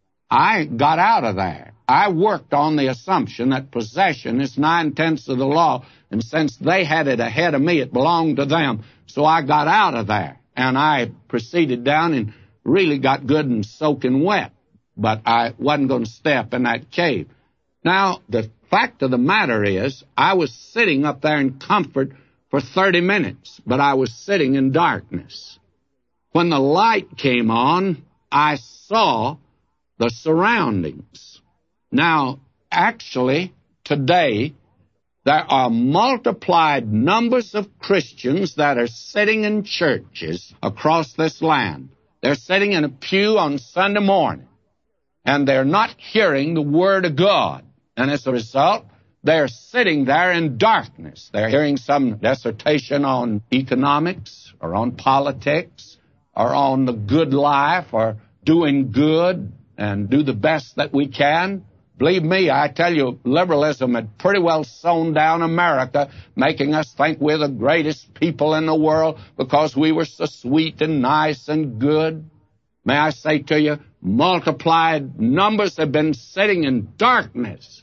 I got out of there. I worked on the assumption that possession is nine-tenths of the law, and since they had it ahead of me, it belonged to them. So I got out of there, and I proceeded down and really got good and soaking wet. But I wasn't going to step in that cave. Now, the fact of the matter is, I was sitting up there in comfort for thirty minutes, but I was sitting in darkness. When the light came on, I saw the surroundings. Now, actually, today, there are multiplied numbers of Christians that are sitting in churches across this land. They're sitting in a pew on Sunday morning, and they're not hearing the Word of God. And as a result, they're sitting there in darkness. They're hearing some dissertation on economics or on politics or on the good life or doing good and do the best that we can. Believe me, I tell you, liberalism had pretty well sewn down America, making us think we're the greatest people in the world because we were so sweet and nice and good. May I say to you, multiplied numbers have been sitting in darkness.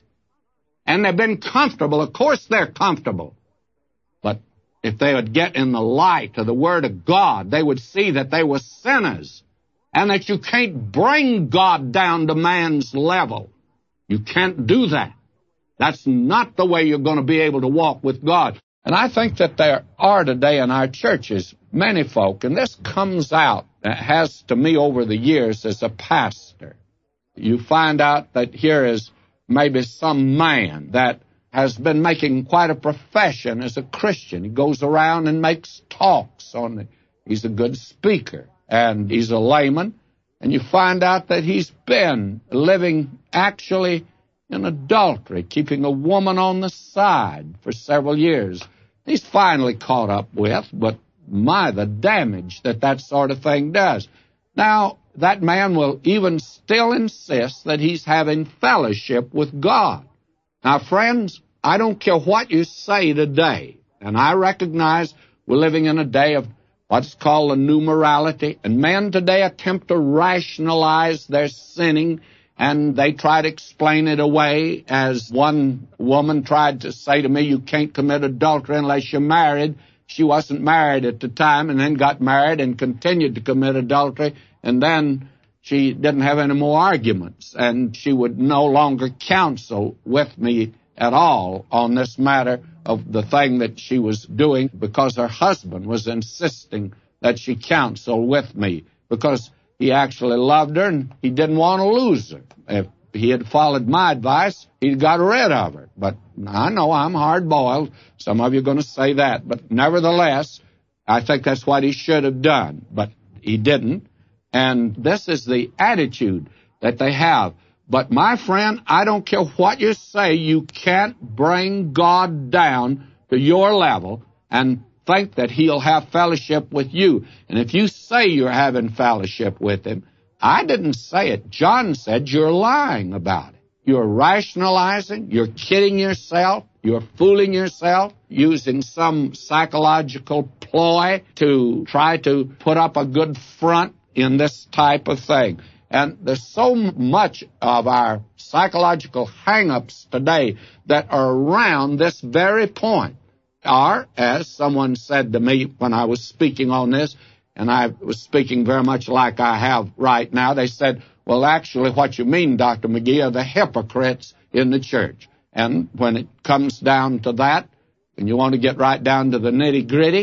And they've been comfortable. Of course they're comfortable. But if they would get in the light of the Word of God, they would see that they were sinners and that you can't bring God down to man's level. You can't do that. That's not the way you're going to be able to walk with God. And I think that there are today in our churches many folk, and this comes out, it has to me over the years as a pastor. You find out that here is maybe some man that has been making quite a profession as a Christian. He goes around and makes talks on it. He's a good speaker, and he's a layman. And you find out that he's been living actually in adultery, keeping a woman on the side for several years. He's finally caught up with, but my, the damage that that sort of thing does. Now, that man will even still insist that he's having fellowship with God. Now, friends, I don't care what you say today, and I recognize we're living in a day of what's called the new morality, and men today attempt to rationalize their sinning, and they try to explain it away, as one woman tried to say to me, you can't commit adultery unless you're married. She wasn't married at the time and then got married and continued to commit adultery, and then she didn't have any more arguments, and she would no longer counsel with me at all on this matter of the thing that she was doing because her husband was insisting that she counsel with me because he actually loved her and he didn't want to lose her. If he had followed my advice, he'd got rid of her. But I know I'm hard-boiled. Some of you are going to say that. But nevertheless, I think that's what he should have done. But he didn't. And this is the attitude that they have. But, my friend, I don't care what you say, you can't bring God down to your level and think that he'll have fellowship with you. And if you say you're having fellowship with him, I didn't say it. John said you're lying about it. You're rationalizing, you're kidding yourself, you're fooling yourself, using some psychological ploy to try to put up a good front in this type of thing. And there's so much of our psychological hang-ups today that are around this very point. Or, as someone said to me when I was speaking on this, and I was speaking very much like I have right now, they said, well, actually, what you mean, Doctor McGee, are the hypocrites in the church. And when it comes down to that, and you want to get right down to the nitty-gritty,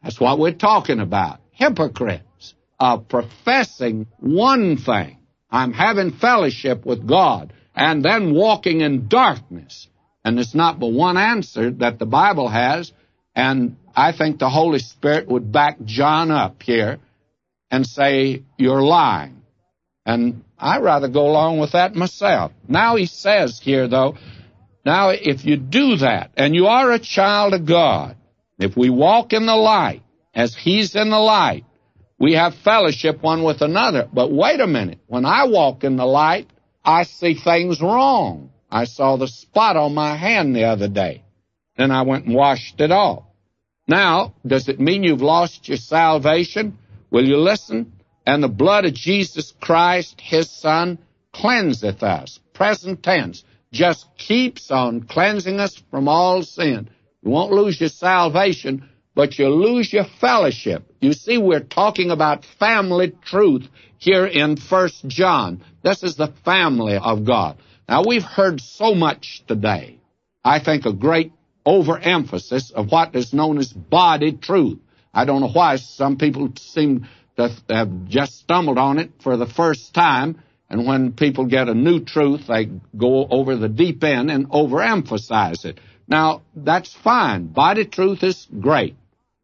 That's what we're talking about. Hypocrites are professing one thing. I'm having fellowship with God, and then walking in darkness. And there's not but one answer that the Bible has, and I think the Holy Spirit would back John up here and say, you're lying. And I'd rather go along with that myself. Now he says here, though, now if you do that, and you are a child of God, if we walk in the light, as he's in the light, we have fellowship one with another. But wait a minute. When I walk in the light, I see things wrong. I saw the spot on my hand the other day. Then I went and washed it off. Now, does it mean you've lost your salvation? Will you listen? And the blood of Jesus Christ, his Son, cleanseth us. Present tense. Just keeps on cleansing us from all sin. You won't lose your salvation, but you lose your fellowship. You see, we're talking about family truth here in First John. This is the family of God. Now, we've heard so much today. I think a great overemphasis of what is known as body truth. I don't know why some people seem to have just stumbled on it for the first time, and when people get a new truth, they go over the deep end and overemphasize it. Now, that's fine. Body truth is great.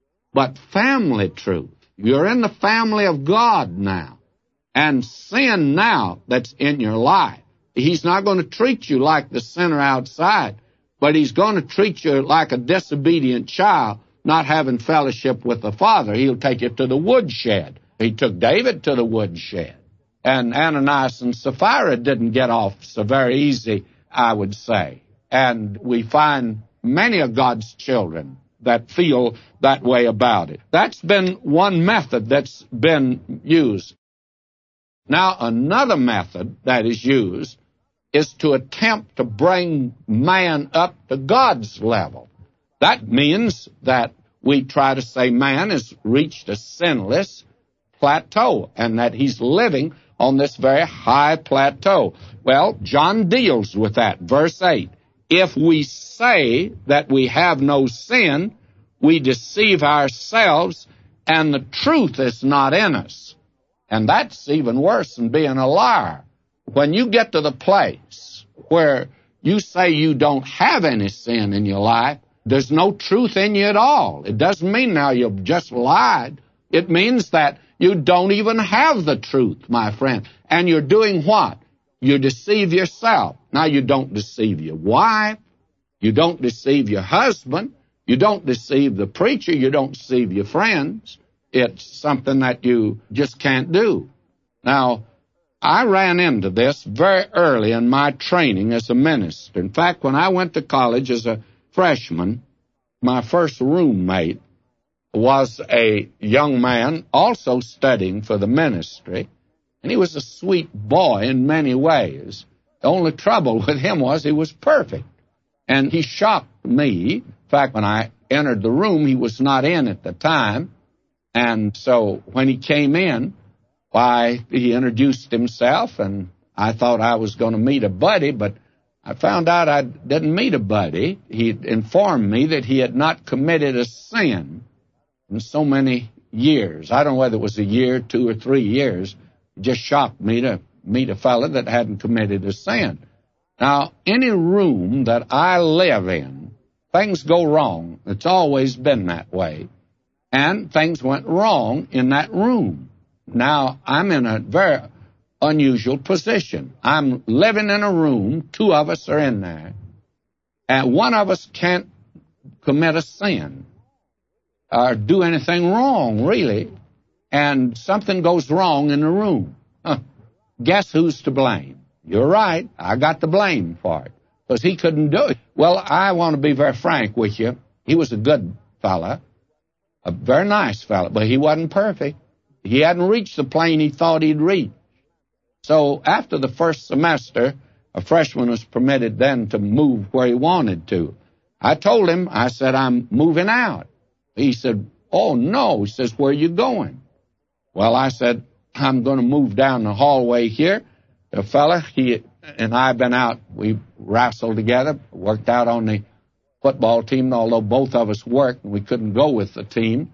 But family truth, you're in the family of God now. And sin now that's in your life, he's not going to treat you like the sinner outside, but he's going to treat you like a disobedient child, not having fellowship with the Father. He'll take you to the woodshed. He took David to the woodshed. And Ananias and Sapphira didn't get off so very easy, I would say. And we find many of God's children that feel that way about it. That's been one method that's been used. Now, another method that is used is to attempt to bring man up to God's level. That means that we try to say man has reached a sinless plateau and that he's living on this very high plateau. Well, John deals with that. Verse eight. If we say that we have no sin, we deceive ourselves, and the truth is not in us. And that's even worse than being a liar. When you get to the place where you say you don't have any sin in your life, there's no truth in you at all. It doesn't mean now you've just lied. It means that you don't even have the truth, my friend. And you're doing what? You deceive yourself. Now, you don't deceive your wife. You don't deceive your husband. You don't deceive the preacher. You don't deceive your friends. It's something that you just can't do. Now, I ran into this very early in my training as a minister. In fact, when I went to college as a freshman, my first roommate was a young man also studying for the ministry, and he was a sweet boy in many ways. The only trouble with him was he was perfect, and he shocked me. In fact, when I entered the room, he was not in at the time, and so when he came in, why, he introduced himself, and I thought I was going to meet a buddy, but I found out I didn't meet a buddy. He informed me that he had not committed a sin in so many years. I don't know whether it was a year, two or three years. It just shocked me to meet a fellow that hadn't committed a sin. Now, any room that I live in, things go wrong. It's always been that way. And things went wrong in that room. Now, I'm in a very unusual position. I'm living in a room, two of us are in there, and one of us can't commit a sin or do anything wrong, really, and something goes wrong in the room. Huh. Guess who's to blame? You're right, I got the blame for it, because he couldn't do it. Well, I want to be very frank with you. He was a good fella, a very nice fella, but he wasn't perfect. He hadn't reached the plane he thought he'd reach. So after the first semester, a freshman was permitted then to move where he wanted to. I told him, I said, I'm moving out. He said, oh, no. He says, where are you going? Well, I said, I'm going to move down the hallway here. The fella, he and I have been out. We wrestled together, worked out on the football team, although both of us worked and we couldn't go with the team.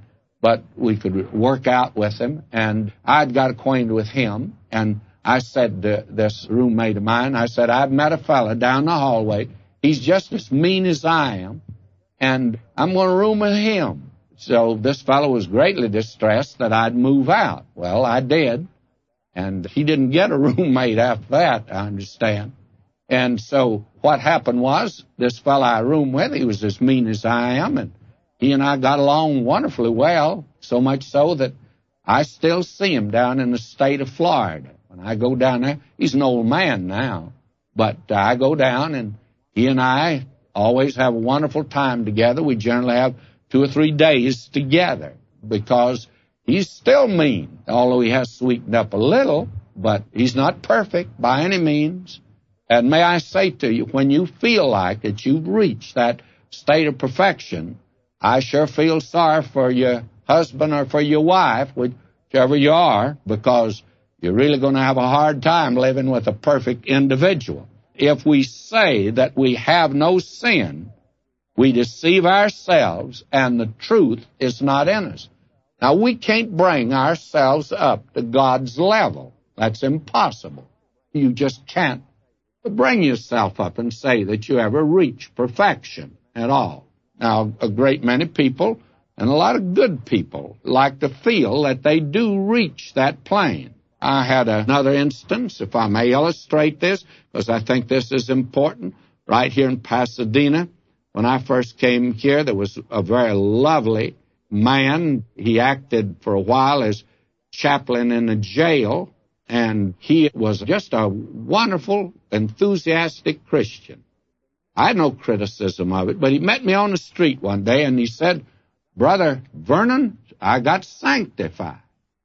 but we could work out with him. And I'd got acquainted with him, and I said to this roommate of mine, I said, I've met a fella down the hallway. He's just as mean as I am, and I'm going to room with him. So this fellow was greatly distressed that I'd move out. Well, I did, and he didn't get a roommate after that, I understand. And so what happened was, this fellow I roomed with, he was as mean as I am, and he and I got along wonderfully well, so much so that I still see him down in the state of Florida. When I go down there, he's an old man now, but uh, I go down, and he and I always have a wonderful time together. We generally have two or three days together because he's still mean, although he has sweetened up a little, but he's not perfect by any means. And may I say to you, when you feel like that you've reached that state of perfection, I sure feel sorry for your husband or for your wife, whichever you are, because you're really going to have a hard time living with a perfect individual. If we say that we have no sin, we deceive ourselves, and the truth is not in us. Now, we can't bring ourselves up to God's level. That's impossible. You just can't bring yourself up and say that you ever reach perfection at all. Now, a great many people, and a lot of good people, like to feel that they do reach that plane. I had another instance, if I may illustrate this, because I think this is important, right here in Pasadena. When I first came here, there was a very lovely man. He acted for a while as chaplain in a jail, and he was just a wonderful, enthusiastic Christian. I had no criticism of it, but he met me on the street one day, and he said, Brother Vernon, I got sanctified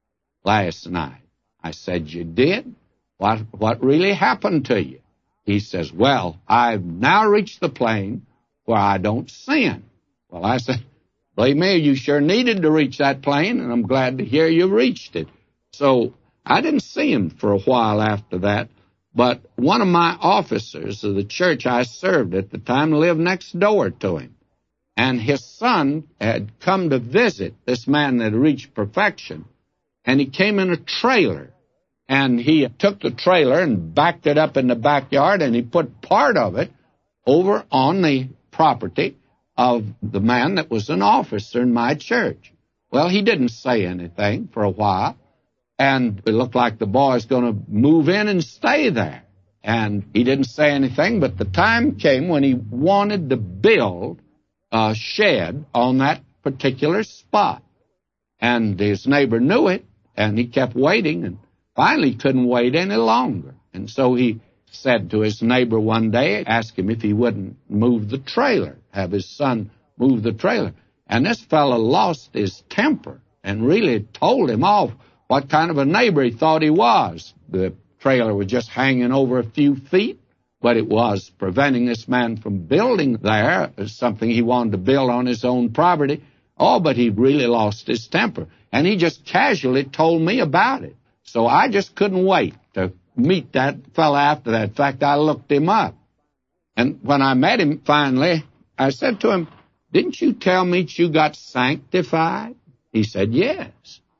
last night. I said, you did? What, what really happened to you? He says, well, I've now reached the plane where I don't sin. Well, I said, believe me, you sure needed to reach that plane, and I'm glad to hear you reached it. So I didn't see him for a while after that, but one of my officers of the church I served at the time lived next door to him, and his son had come to visit this man that had reached perfection, and he came in a trailer, and he took the trailer and backed it up in the backyard, and he put part of it over on the property of the man that was an officer in my church. Well, he didn't say anything for a while, and it looked like the boy's going to move in and stay there. And he didn't say anything, but the time came when he wanted to build a shed on that particular spot. And his neighbor knew it, and he kept waiting, and finally couldn't wait any longer. And so he said to his neighbor one day, asked him if he wouldn't move the trailer, have his son move the trailer. And this fellow lost his temper and really told him off what kind of a neighbor he thought he was. The trailer was just hanging over a few feet, but it was preventing this man from building there, something he wanted to build on his own property. Oh, but he really lost his temper. And he just casually told me about it. So I just couldn't wait to meet that fellow after that. In fact, I looked him up. And when I met him finally, I said to him, didn't you tell me that you got sanctified? He said, yes.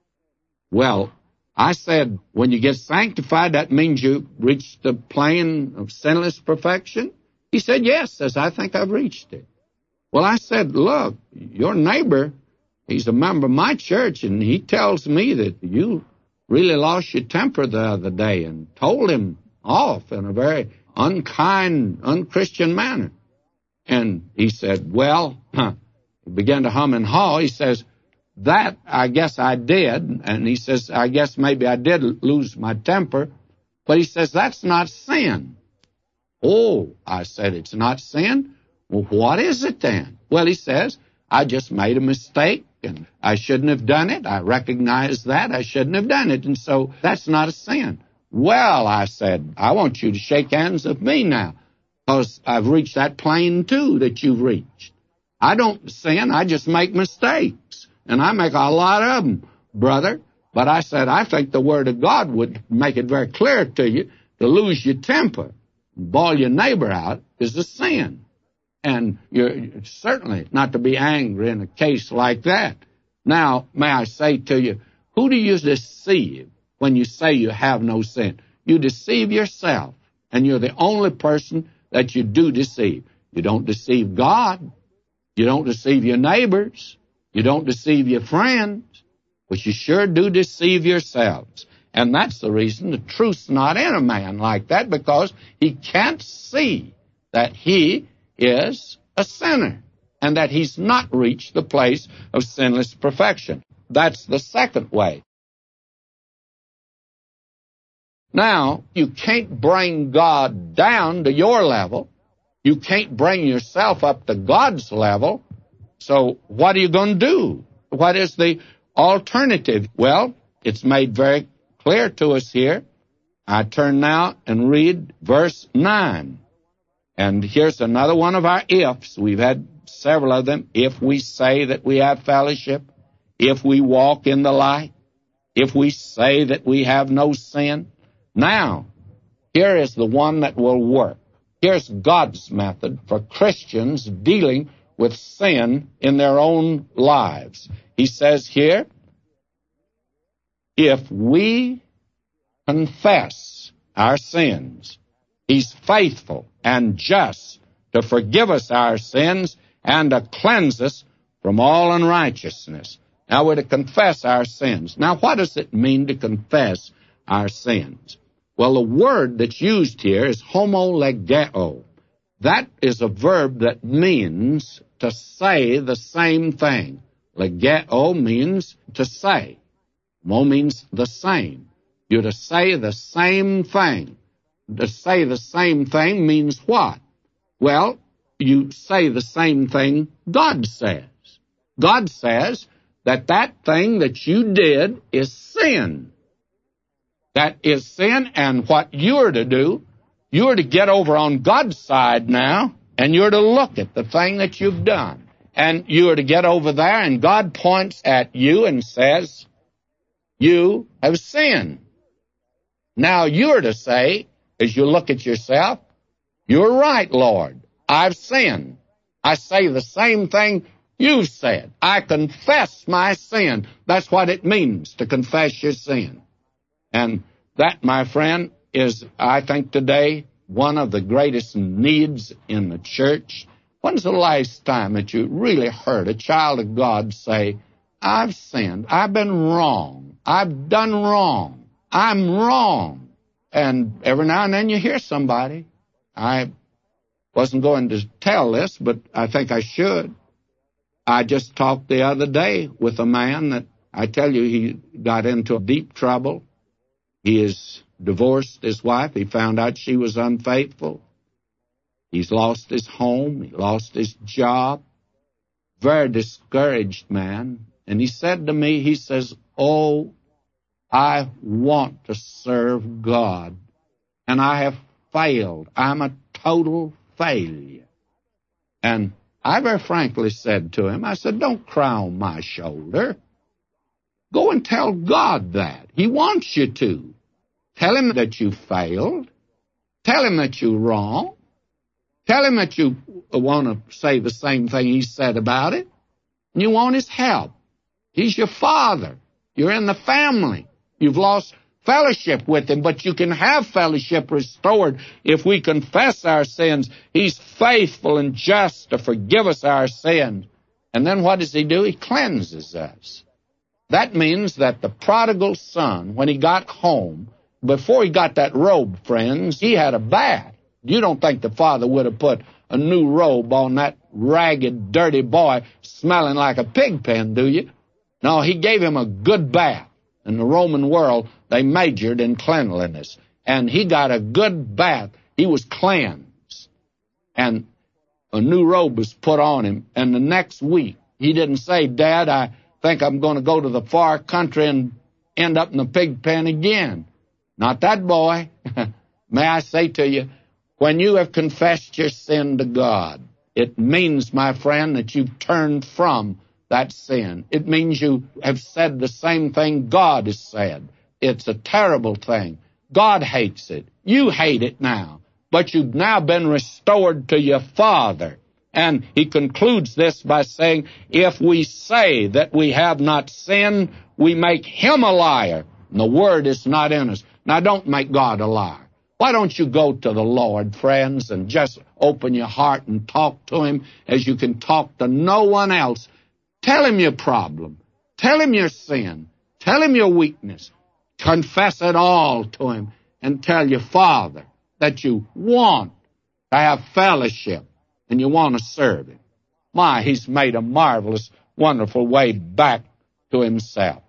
Well, I said, when you get sanctified, that means you reached the plane of sinless perfection? He said, yes. Says, I think I've reached it. Well, I said, look, your neighbor, he's a member of my church, and he tells me that you really lost your temper the other day, and told him off in a very unkind, unchristian manner. And he said, well, huh, he began to hum and haw. He says, that I guess I did. And he says, I guess maybe I did lose my temper. But he says, that's not sin. Oh, I said, it's not sin? Well, what is it then? Well, he says, I just made a mistake, and I shouldn't have done it. I recognize that. I shouldn't have done it, and so that's not a sin. Well, I said, I want you to shake hands with me now, because I've reached that plane, too, that you've reached. I don't sin. I just make mistakes, and I make a lot of them, brother. But I said, I think the Word of God would make it very clear to you to lose your temper, bawl your neighbor out, is a sin. And you're certainly not to be angry in a case like that. Now, may I say to you, who do you deceive when you say you have no sin? You deceive yourself, and you're the only person that you do deceive. You don't deceive God. You don't deceive your neighbors. You don't deceive your friends. But you sure do deceive yourselves. And that's the reason the truth's not in a man like that, because he can't see that he is a sinner and that he's not reached the place of sinless perfection. That's the second way. Now, you can't bring God down to your level. You can't bring yourself up to God's level. So what are you going to do? What is the alternative? Well, it's made very clear to us here. I turn now and read verse nine. And here's another one of our ifs. We've had several of them. If we say that we have fellowship, if we walk in the light, if we say that we have no sin. Now, here is the one that will work. Here's God's method for Christians dealing with sin in their own lives. He says here, if we confess our sins, He's faithful and just to forgive us our sins and to cleanse us from all unrighteousness. Now we're to confess our sins. Now what does it mean to confess our sins? Well, the word that's used here is homolegeo. That is a verb that means to say the same thing. Legeo means to say. Mo means the same. You're to say the same thing. To say the same thing means what? Well, you say the same thing God says. God says that that thing that you did is sin. That is sin, and what you're to do, you're to get over on God's side now, and you're to look at the thing that you've done. And you're to get over there, and God points at you and says, you have sinned. Now you're to say, as you look at yourself, you're right, Lord, I've sinned. I say the same thing you've said. I confess my sin. That's what it means to confess your sin. And that, my friend, is, I think today, one of the greatest needs in the church. When's the last time that you really heard a child of God say, I've sinned, I've been wrong, I've done wrong, I'm wrong? And every now and then you hear somebody. I wasn't going to tell this, but I think I should. I just talked the other day with a man that, I tell you, he got into deep trouble. He has divorced his wife. He found out she was unfaithful. He's lost his home. He lost his job. Very discouraged man. And he said to me, he says, oh, I want to serve God, and I have failed. I'm a total failure. And I very frankly said to him, I said, don't cry on my shoulder. Go and tell God that. He wants you to. Tell Him that you failed. Tell Him that you're wrong. Tell Him that you want to say the same thing He said about it. And you want His help. He's your Father. You're in the family. You've lost fellowship with Him, but you can have fellowship restored if we confess our sins. He's faithful and just to forgive us our sins. And then what does He do? He cleanses us. That means that the prodigal son, when he got home, before he got that robe, friends, he had a bath. You don't think the father would have put a new robe on that ragged, dirty boy smelling like a pig pen, do you? No, he gave him a good bath. In the Roman world, they majored in cleanliness. And he got a good bath. He was cleansed. And a new robe was put on him. And the next week, he didn't say, Dad, I think I'm going to go to the far country and end up in the pig pen again. Not that boy. May I say to you, when you have confessed your sin to God, it means, my friend, that you've turned from that sin. It means you have said the same thing God has said. It's a terrible thing. God hates it. You hate it now. But you've now been restored to your Father. And he concludes this by saying, if we say that we have not sinned, we make him a liar, and the word is not in us. Now, don't make God a liar. Why don't you go to the Lord, friends, and just open your heart and talk to him as you can talk to no one else. Tell him your problem. Tell him your sin. Tell him your weakness. Confess it all to him and tell your Father that you want to have fellowship and you want to serve him. My, he's made a marvelous, wonderful way back to himself.